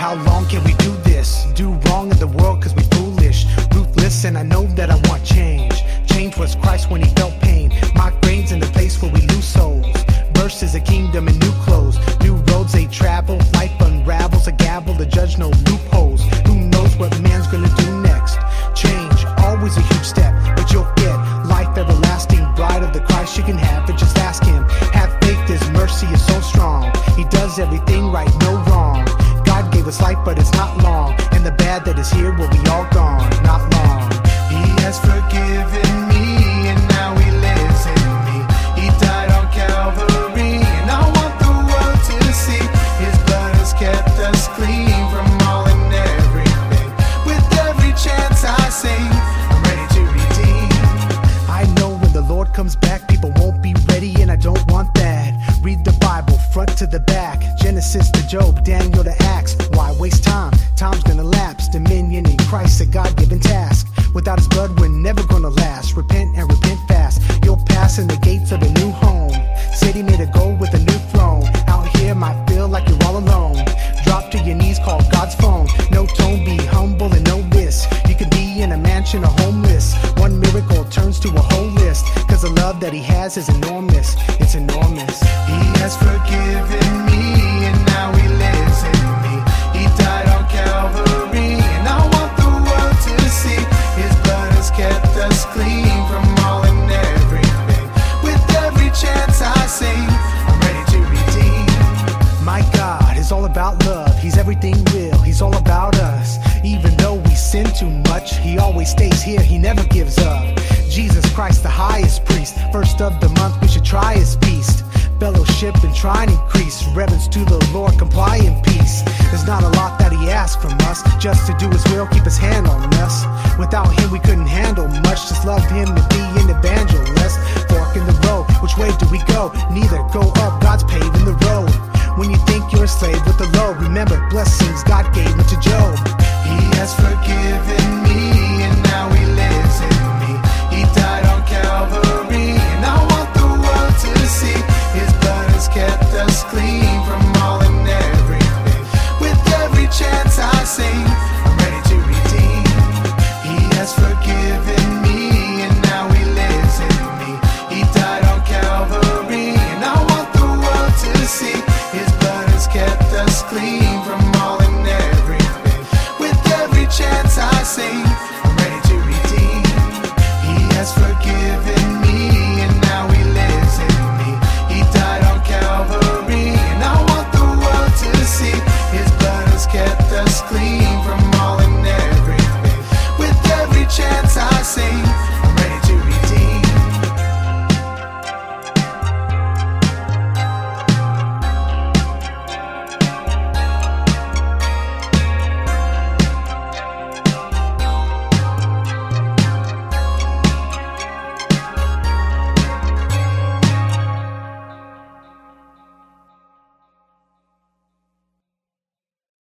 How long can we do this? Do wrong in the world cause we foolish, ruthless, and I know that I want change. Change was Christ when he felt pain. Mock grains in the place where we lose souls. Verses a kingdom in new clothes. New roads they travel. Life unravels a gavel to judge no loopholes. Who knows what man's gonna do next? Change, always a huge step, but you'll get life everlasting. Bride of the Christ you can have it, just ask him. Have faith, his mercy is so strong. He does everything right, no wrong. God gave us life, but it's not long. And the bad that is here will be all gone, not long. He has forgiven me, and now he lives in me. He died on Calvary, and I want the world to see. His blood has kept us clean from all and everything. With every chance I sing, I'm ready to redeem. I know when the Lord comes back, people won't be ready, and I don't want that. Read the Bible front to the back, Genesis to Job, Daniel to Acts. Why waste time? Time's gonna lapse. Dominion in Christ, a God-given task. Without his blood, we're never gonna last. Repent and repent fast. You'll pass in the gates of a new home. City made a goal with a new throne. Out here might feel like you're all alone. Drop to your knees, call God's phone. No tone, be humble and no risk. You could be in a mansion or homeless. One miracle turns to a whole list. Cause the love that he has is enormous. It's enormous. He has forgiven me, and now he lives in me. He died on Calvary, and I want the world to see. His blood has kept us clean from all and everything. With every chance I sing, I'm ready to redeem. My God is all about love. He's everything real. He's all about us. Even though we sin too much, he always stays here. He never gives up. Jesus Christ, the highest priest. First of the month, we should try his feast. Fellowship and try and increase. Reverence to the Lord, comply in peace. There's not a lot that he asks from us. Just to do his will, keep his hand on us. Without him, we couldn't handle much. Just love him to be an evangelist. Fork in the road, which way do we go? Neither. Go up, God's paving the road. When you think you're a slave with the load, remember blessings God gave it to Job. He has forgiven me, and now he lives in me. He died on Calvary, and I want the world to see. His blood has kept us clean from all and everything. With every chance I sing, I'm ready to redeem. He has forgiven me, and now he lives in me. He died on Calvary, and I want the world to see. His blood has kept us clean from